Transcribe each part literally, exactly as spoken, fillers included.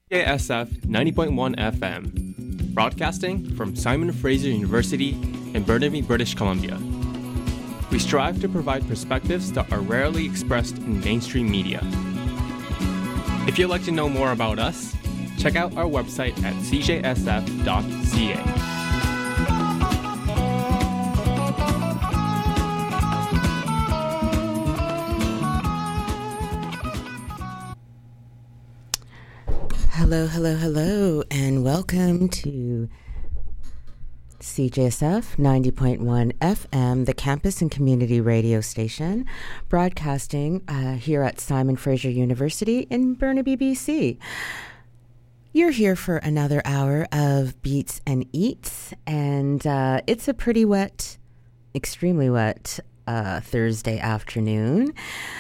C J S F ninety point one F M, broadcasting from Simon Fraser University in Burnaby, British Columbia. We strive to provide perspectives that are rarely expressed in mainstream media. If you'd like to know more about us, check out our website at c j s f dot c a. Hello, hello, hello, and welcome to C J S F ninety point one F M, the campus and community radio station, broadcasting uh, here at Simon Fraser University in Burnaby, B C. You're here for another hour of Beats and Eats, and uh, it's a pretty wet, extremely wet uh, Thursday afternoon.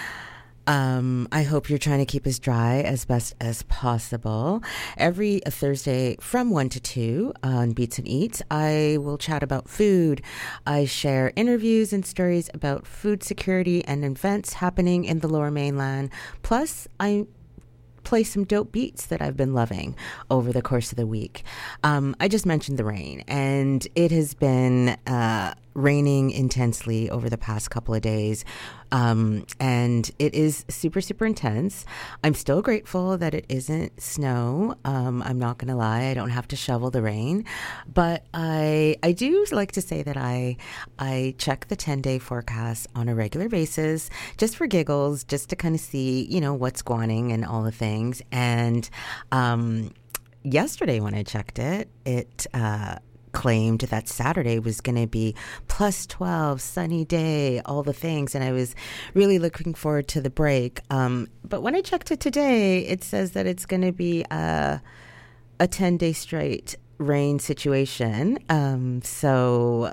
Um, I hope you're trying to keep us dry as best as possible. Every Thursday from one to two on Beats and Eats, I will chat about food. I share interviews and stories about food security and events happening in the Lower Mainland. Plus, I play some dope beats that I've been loving over the course of the week. Um, I just mentioned the rain, and it has been uh, raining intensely over the past couple of days. Um, and it is super, super intense. I'm still grateful that it isn't snow. Um, I'm not going to lie. I don't have to shovel the rain. But I I do like to say that I I check the ten-day forecast on a regular basis just for giggles, just to kind of see, you know, what's going on and all the things. And um, yesterday when I checked it, it uh claimed that Saturday was going to be plus twelve, sunny day, all the things. And I was really looking forward to the break. Um, but when I checked it today, it says that it's going to be a, a ten-day straight rain situation. Um, so...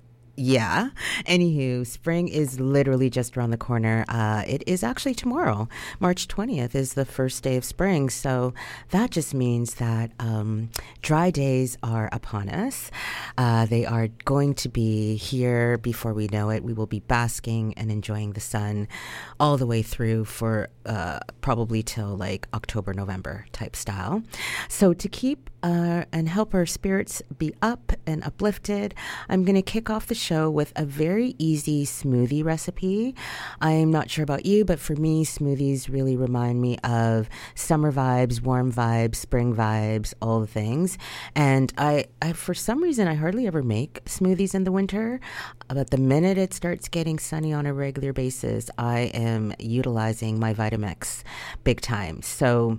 Yeah. Anywho, spring is literally just around the corner. Uh, it is actually tomorrow. March twentieth is the first day of spring. So that just means that um, dry days are upon us. Uh, they are going to be here before we know it. We will be basking and enjoying the sun all the way through for uh, probably till like October, November type style. So to keep uh, and help our spirits be up and uplifted, I'm going to kick off the show show with a very easy smoothie recipe. I'm not sure about you, but for me, smoothies really remind me of summer vibes, warm vibes, spring vibes, all the things. And I, I for some reason, I hardly ever make smoothies in the winter, but the minute it starts getting sunny on a regular basis, I am utilizing my Vitamix big time. So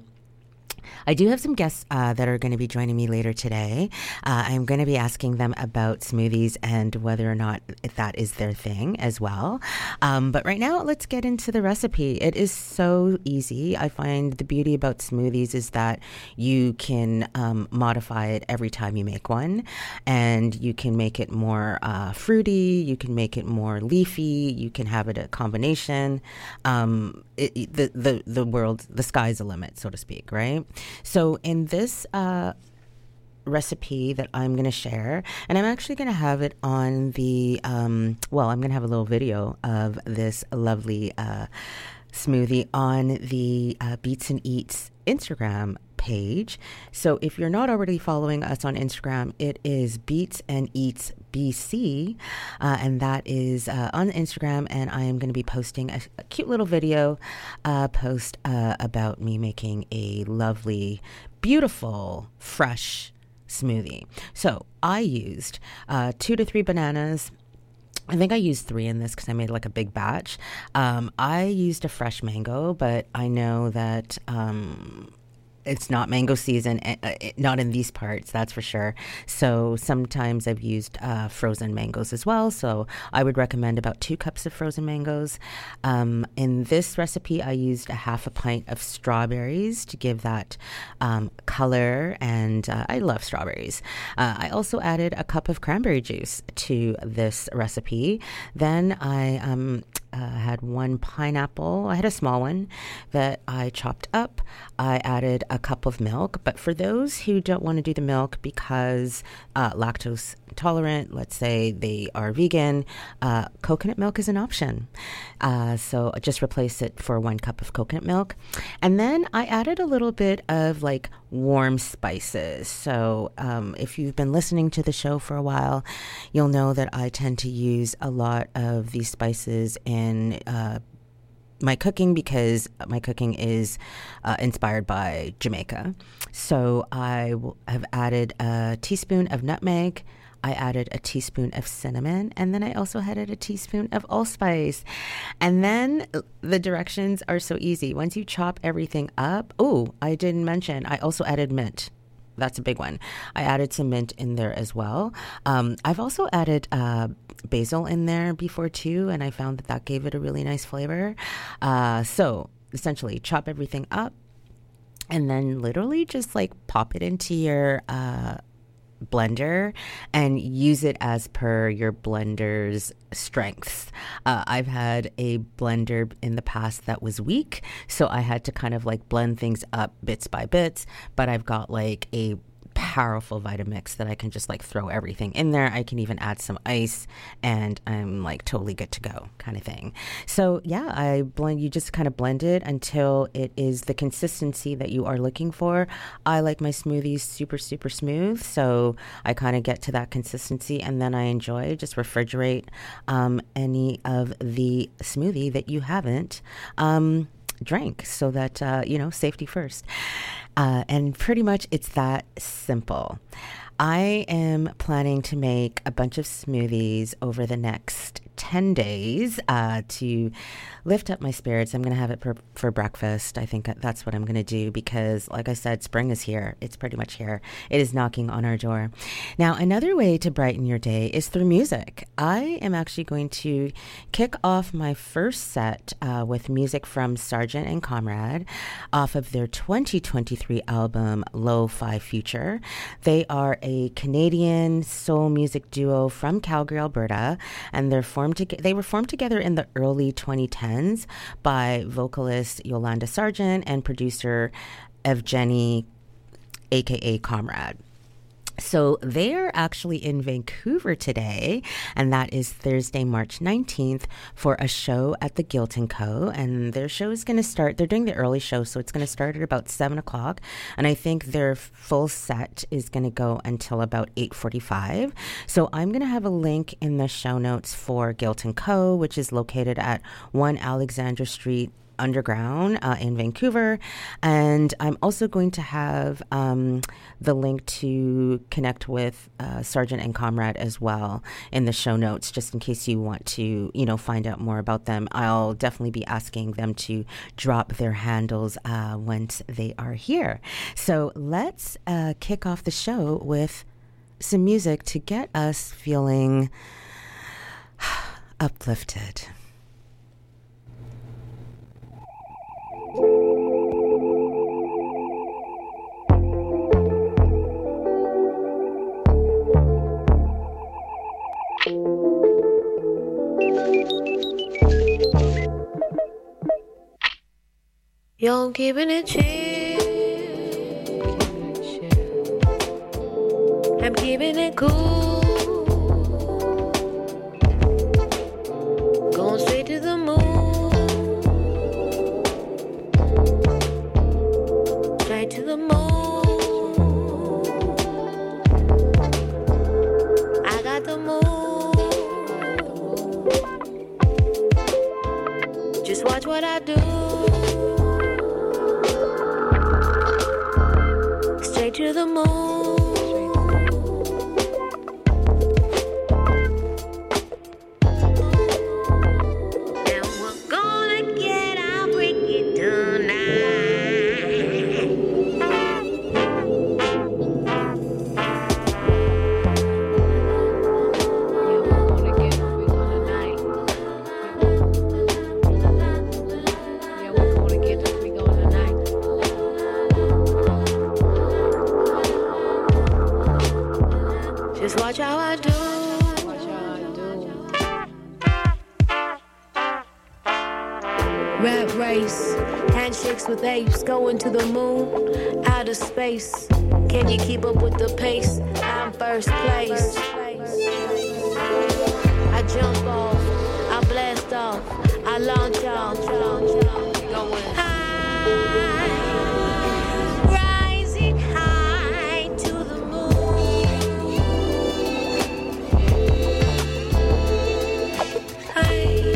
I do have some guests uh, that are going to be joining me later today. Uh, I'm going to be asking them about smoothies and whether or not that is their thing as well. Um, but right now, let's get into the recipe. It is so easy. I find the beauty about smoothies is that you can um, modify it every time you make one, and you can make it more uh, fruity. You can make it more leafy. You can have it a combination. Um, it, it, the the the world, the sky's the limit, so to speak, right? So in this uh, recipe that I'm going to share, and I'm actually going to have it on the, um, well, I'm going to have a little video of this lovely uh, smoothie on the uh, Beats and Eats Instagram page. So if you're not already following us on Instagram, it is Beats and Eats B C, uh, and that is uh, on Instagram, and I am going to be posting a, a cute little video uh, post uh, about me making a lovely, beautiful, fresh smoothie. So I used uh, two to three bananas. I think I used three in this because I made like a big batch. Um, I used a fresh mango, but I know that um, it's not mango season, uh, not in these parts, that's for sure. So sometimes I've used uh, frozen mangoes as well. So I would recommend about two cups of frozen mangoes. Um, in this recipe, I used a half a pint of strawberries to give that um, color, and uh, I love strawberries. Uh, I also added a cup of cranberry juice to this recipe. Then I um, uh, had one pineapple. I had a small one that I chopped up. I added a cup of milk. But for those who don't want to do the milk because uh, lactose intolerant, let's say they are vegan, uh, coconut milk is an option. Uh, so just replace it for one cup of coconut milk. And then I added a little bit of like warm spices. So um, if you've been listening to the show for a while, you'll know that I tend to use a lot of these spices in uh, my cooking because my cooking is uh, inspired by Jamaica. So I w- have added a teaspoon of nutmeg. I added a teaspoon of cinnamon, and then I also added a teaspoon of allspice. And then the directions are so easy. Once you chop everything up, oh, I didn't mention, I also added mint. That's a big one. I added some mint in there as well. Um, I've also added uh, basil in there before too, and I found that that gave it a really nice flavor. Uh, so essentially, chop everything up, and then literally just like pop it into your uh, blender and use it as per your blender's strengths. Uh, I've had a blender in the past that was weak, so I had to kind of like blend things up bits by bits, but I've got like a powerful Vitamix that I can just like throw everything in there. I can even add some ice and I'm like totally good to go kind of thing. So yeah, I blend, you just kind of blend it until it is the consistency that you are looking for. I like my smoothies super, super smooth. So I kind of get to that consistency and then I enjoy, just refrigerate um, any of the smoothie that you haven't um, drank so that, uh, you know, safety first. Uh, and pretty much it's that simple. I am planning to make a bunch of smoothies over the next ten days uh, to lift up my spirits. I'm going to have it for, for breakfast. I think that's what I'm going to do because, like I said, spring is here. It's pretty much here. It is knocking on our door. Now, another way to brighten your day is through music. I am actually going to kick off my first set uh, with music from Sargent and Comrade off of their twenty twenty-three album, Lo-Fi Future. They are a Canadian soul music duo from Calgary, Alberta, and they're formed to, they were formed together in the early twenty tens by vocalist Yolanda Sargent and producer Evgeny, aka Comrade. So they are actually in Vancouver today, and that is Thursday, March nineteenth, for a show at the Guilt and Co. And their show is going to start, they're doing the early show, so it's going to start at about seven o'clock. And I think their full set is going to go until about eight forty-five. So I'm going to have a link in the show notes for Guilt and Co., which is located at one Alexandra Street, Underground uh, in Vancouver. And I'm also going to have um, the link to connect with uh, Sargent and Comrade as well in the show notes, just in case you want to, you know, find out more about them. I'll definitely be asking them to drop their handles uh, once they are here. So let's uh, kick off the show with some music to get us feeling uplifted. Yo, I'm keeping it chill. I'm keeping it cool. Going straight to the moon. Straight to the moon. I got the moon. Just watch what I do. To the moon. And we're gonna get our freaky tonight. Yeah, we're gonna get freaky tonight. Yeah, we're gonna get the freaky tonight. Rat race, handshakes with apes, going to the moon, outer space. Can you keep up with the pace? I'm first place. I jump off, I blast off, I launch off, going high, rising high to the moon. High.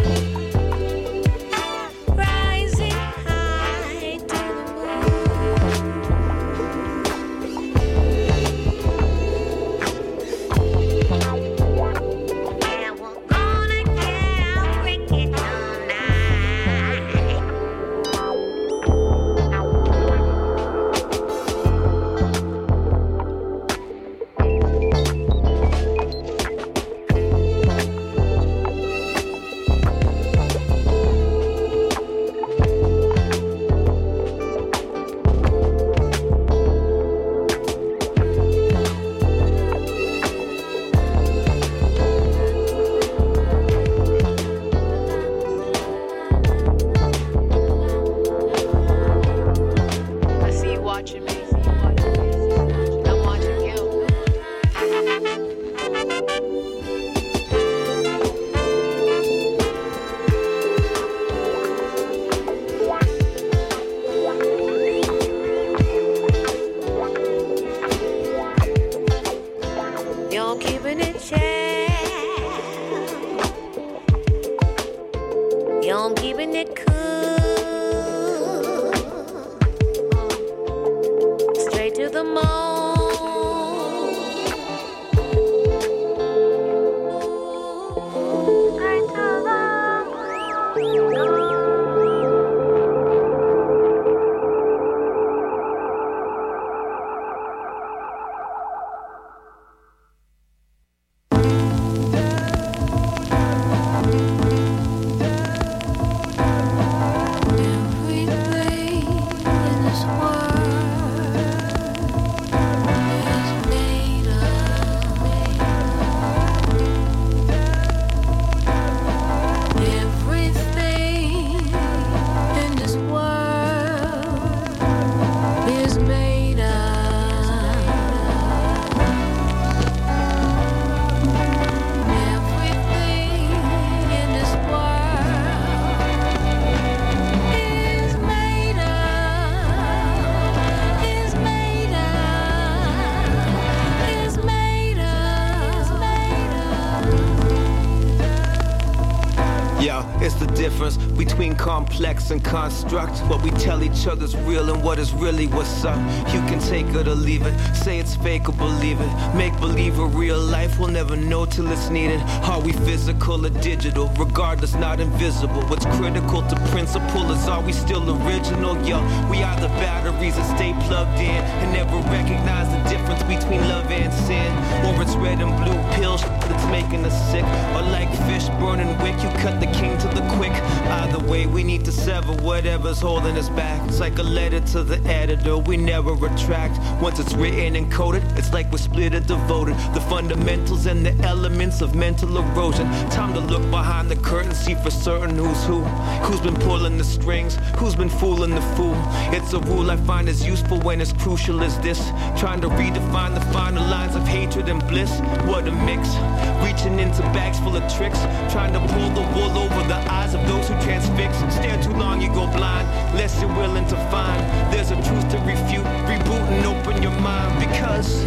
Between complex and construct, what we tell each other's real and what is really what's up. You can take it or leave it, say it's fake or believe it. Make believe a real life, we'll never know till it's needed. Are we physical or digital? Regardless, not invisible. What's critical to principle is, are we still original? Yo, we are the batteries that stay plugged in and never recognize the difference between love and sin. Or it's red and blue pills that's making us sick. Or like fish burning wick, you cut the king to the quick. Either way, we need to sever whatever's holding us back. It's like a letter to the editor, we never retract. Once it's written and coded, it's like we're split or devoted. The fundamentals and the elements of mental erosion. Time to look behind the curtain, see for certain who's who. Who's been pulling the strings, who's been fooling the fool. It's a rule I find is useful when it's crucial as this. Trying to redefine the finer lines of hatred and bliss. What a mix, reaching into bags full of tricks. Trying to pull the wool over the eyes of those who transfix. Stare too long, you go blind, less you're willing to find. There's a truth to refute, reboot and open your mind. Because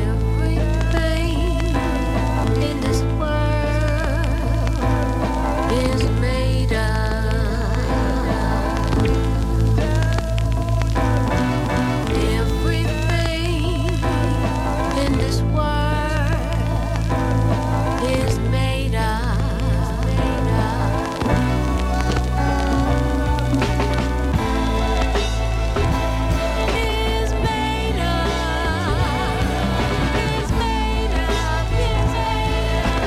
everything in this world is made up. Everything in this world is made up. Is made up.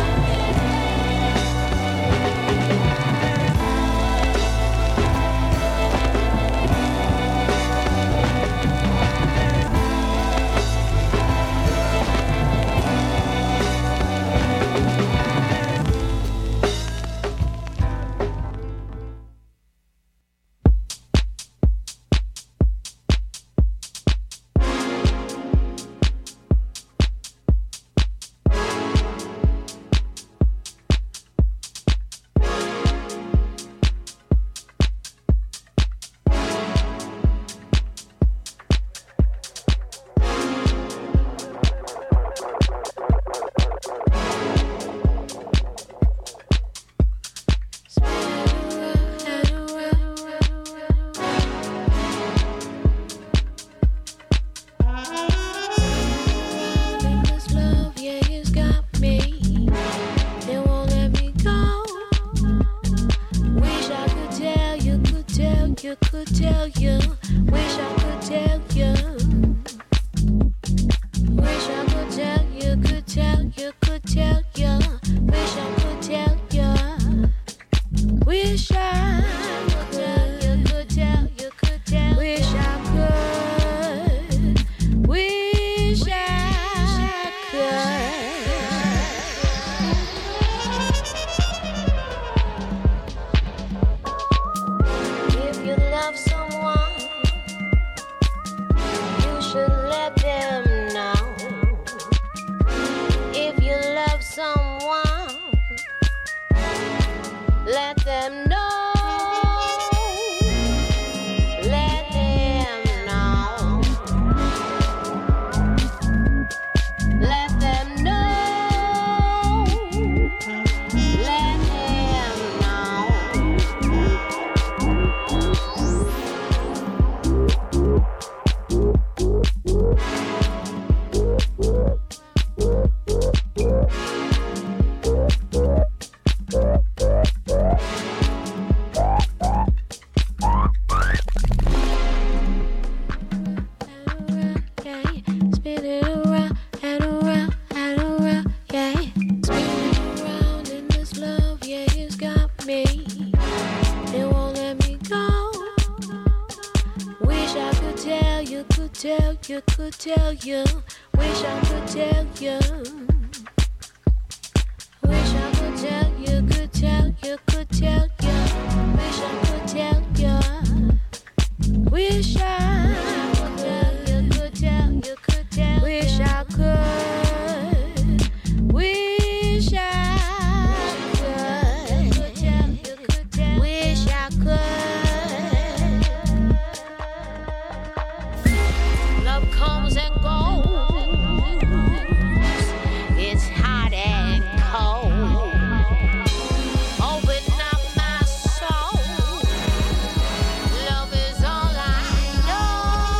you, could tell you. Wish I could tell you. Wish I could tell you, could tell you, could tell you. Wish I could tell you. Wish I could tell you, could tell you, could tell. Wish I could. Wish I could. If you love someone, you should let them know. If you love someone, let them know. Let them know. Let them know. Let them know. Spin it around and around and around, yeah. Spin it around in this love, yeah, it's got me. It won't let me go. Wish I could tell you, could tell you, could tell you. Wish I could tell you. Wish I could tell you, could tell you, could tell you. Wish I could tell you. Wish I could tell you, could tell you, could tell. Wish I could. Wish I could. Could tell you, could tell. Wish I could. Love comes and goes. It's hot and cold. Open up my soul. Love is all I know.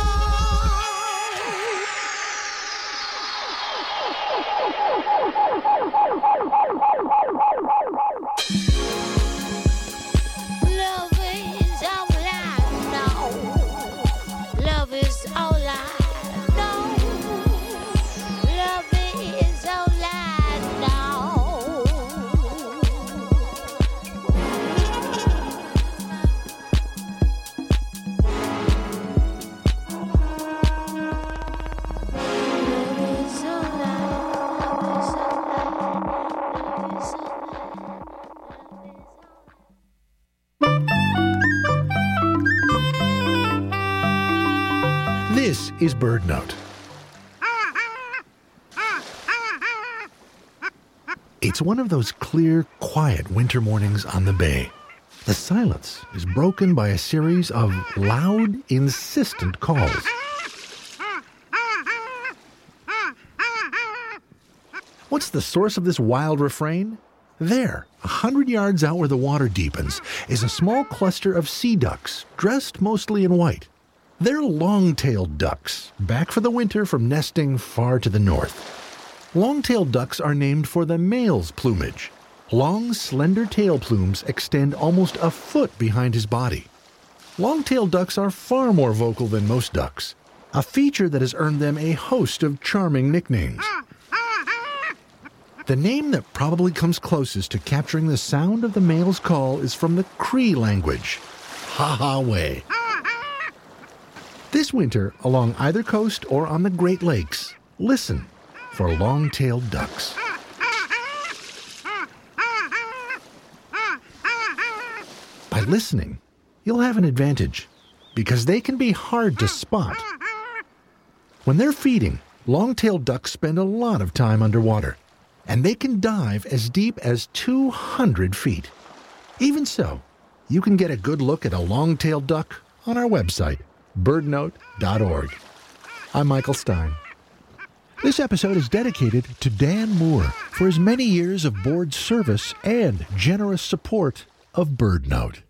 Love is all I know. Love is all I know. Love is all I know. This is Bird Note. It's one of those clear, quiet winter mornings on the bay. The silence is broken by a series of loud, insistent calls. What's the source of this wild refrain? There, a hundred yards out where the water deepens, is a small cluster of sea ducks, dressed mostly in white. They're long-tailed ducks, back for the winter from nesting far to the north. Long-tailed ducks are named for the male's plumage. Long, slender tail plumes extend almost a foot behind his body. Long-tailed ducks are far more vocal than most ducks, a feature that has earned them a host of charming nicknames. The name that probably comes closest to capturing the sound of the male's call is from the Cree language, ha-ha-way. This winter, along either coast or on the Great Lakes, listen for long-tailed ducks. By listening, you'll have an advantage, because they can be hard to spot. When they're feeding, long-tailed ducks spend a lot of time underwater, and they can dive as deep as two hundred feet. Even so, you can get a good look at a long-tailed duck on our website, bird note dot org. I'm Michael Stein. This episode is dedicated to Dan Moore for his many years of board service and generous support of Bird Note.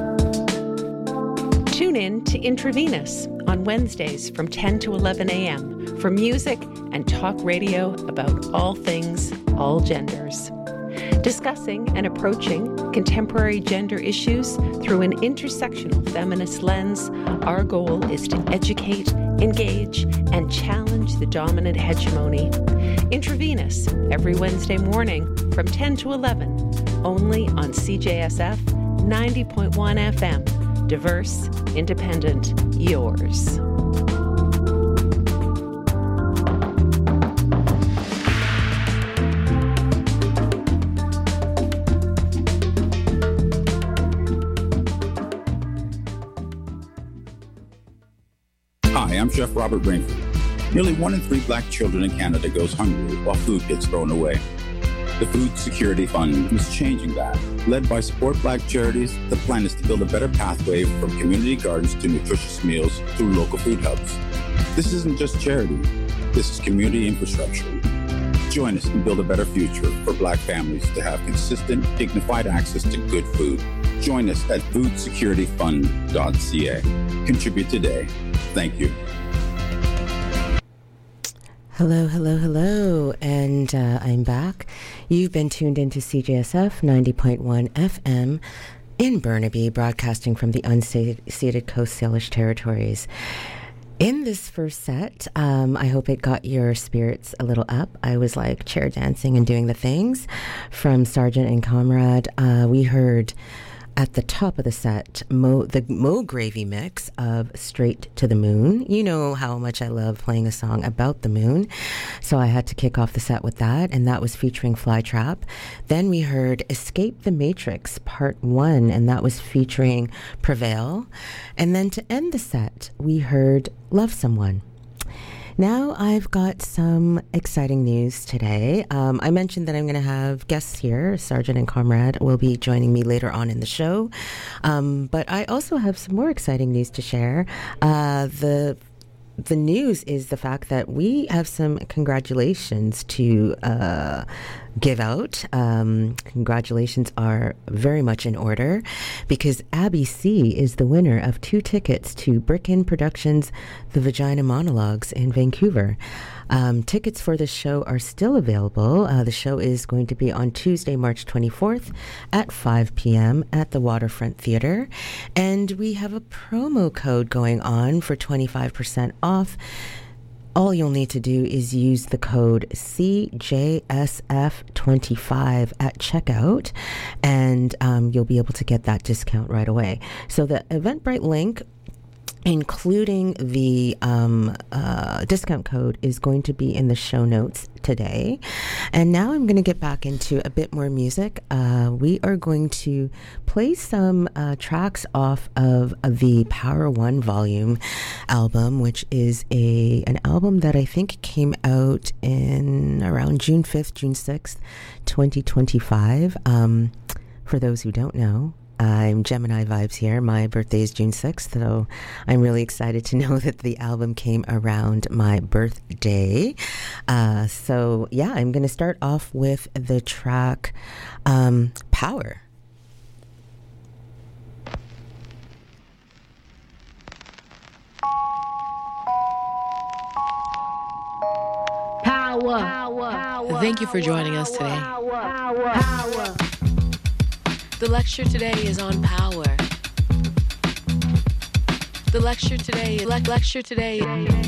Tune in to Intravenous on Wednesdays from ten to eleven a.m. for music and talk radio about all things, all genders. discussing and approaching contemporary gender issues through an intersectional feminist lens. Our goal is to educate, engage, and challenge the dominant hegemony. Intravenous, every Wednesday morning from ten to eleven, only on C J S F ninety point one F M. Diverse, independent, yours. Hi, I'm Chef Robert Rainford. Nearly one in three black children in Canada goes hungry while food gets thrown away. The Food Security Fund is changing that. Led by Support Black Charities, the plan is to build a better pathway from community gardens to nutritious meals through local food hubs. This isn't just charity. This is community infrastructure. Join us and build a better future for black families to have consistent, dignified access to good food. Join us at food security fund dot c a. Contribute today. Thank you. Hello, hello, hello, and uh, I'm back. You've been tuned into C J S F ninety point one F M in Burnaby, broadcasting from the unceded Coast Salish Territories. In this first set, um, I hope it got your spirits a little up. I was like chair dancing and doing the things from Sergeant and Comrade. Uh, we heard at the top of the set, Mo, the Mo Gravy mix of Straight to the Moon. You know how much I love playing a song about the moon, so I had to kick off the set with that, and that was featuring Flytrap. Then we heard Escape the Matrix Part one, and that was featuring Prevail. And then to end the set, we heard Love Someone. Now I've got some exciting news today. Um, I mentioned that I'm going to have guests here. Sergeant and Comrade will be joining me later on in the show. Um, but I also have some more exciting news to share. Uh, the The news is the fact that we have some congratulations to uh, give out. Um, congratulations are very much in order because Abby C. is the winner of two tickets to Brickin Productions' The Vagina Monologues in Vancouver. Um, tickets for the show are still available. Uh, the show is going to be on Tuesday, March twenty-fourth at five p.m. at the Waterfront Theatre. And we have a promo code going on for twenty-five percent off. All you'll need to do is use the code C J S F twenty-five at checkout, and um, you'll be able to get that discount right away. So the Eventbrite link, including the um, uh, discount code, is going to be in the show notes today. And now I'm going to get back into a bit more music. Uh, we are going to play some uh, tracks off of the Power One Volume album, which is a an album that I think came out in around June fifth, June sixth, twenty twenty-five. Um, for those who don't know, I'm Gemini Vibes here. My birthday is June sixth, so I'm really excited to know that the album came around my birthday. Uh, so, yeah, I'm going to start off with the track um, Power. Power. Power. Thank you for joining us today. Power. Power. The lecture today is on power. The lecture today, le- lecture today,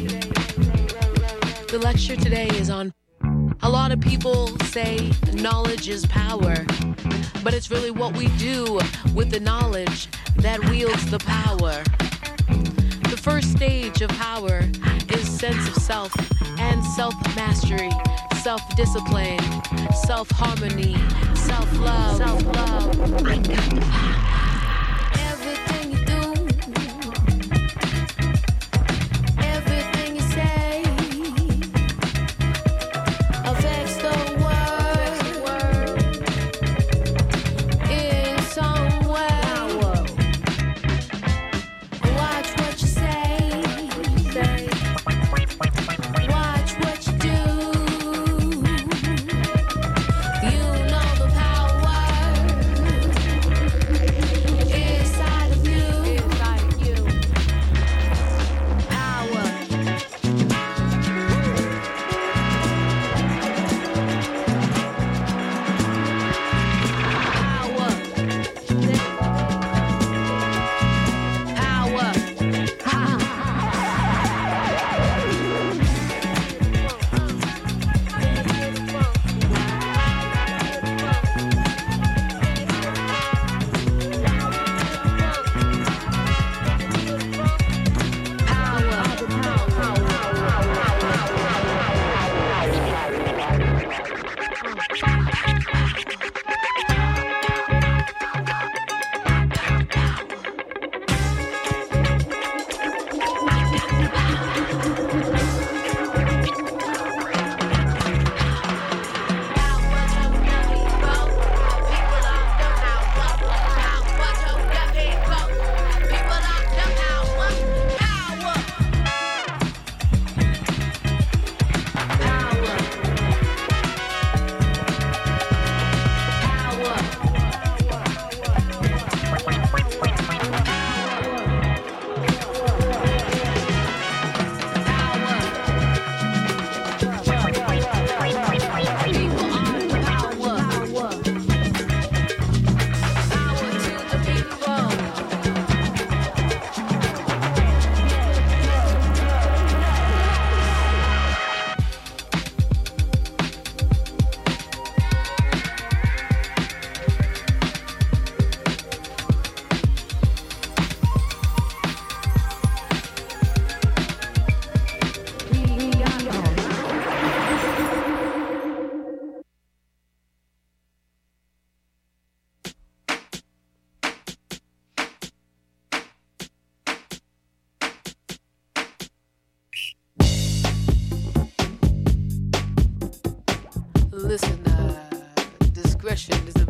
the lecture today is on. A lot of people say knowledge is power, but it's really what we do with the knowledge that wields the power. The first stage of power is sense of self and self-mastery, self-discipline, self-harmony, self-love. Self-love. I got the power. Everything you do, everything you say, affects the world in some way. Watch what you say, watch what you do. You know the power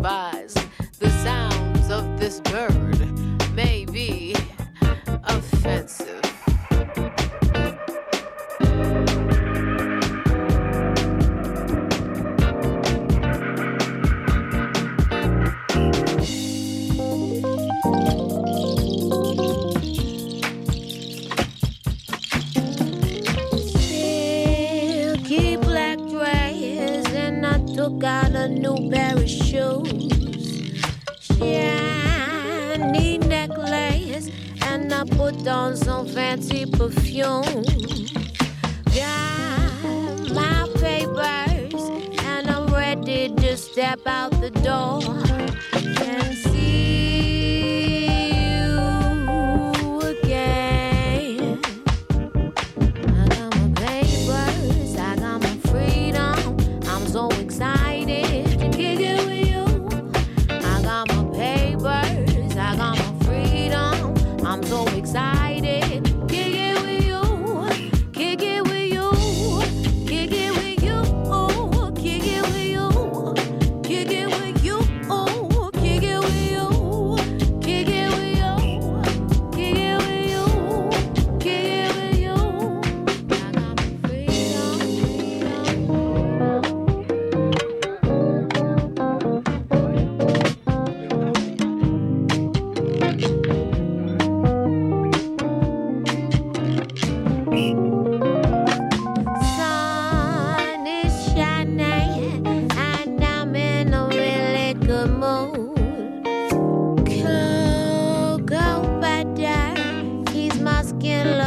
advise the sounds of this bird may be offensive. Silky black dress, and I took out a new pair of shoes. Shiny necklace, and I put on some fancy perfume. Got my papers, and I'm ready to step out the door and see you again. I got my papers, I got my freedom. I'm so excited to kick it with you. I got my papers, I got my freedom. I'm so excited. Kick it with you, kick it with you, kick it with you, kick it with you, kick it with you, kick it with you, kick it with you, kick it with you, kick it with you. I got my freedom, sun is shining, and I'm in a really good mood. Cocoa butter keeps my skin